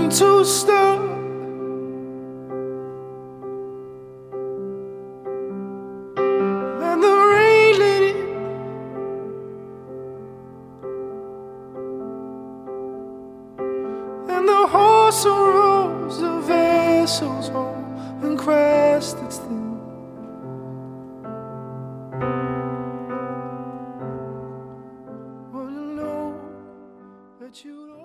time to stop. And the rain let in, and the horse arose, the vessel's home and crashed its thing. Well, you know that you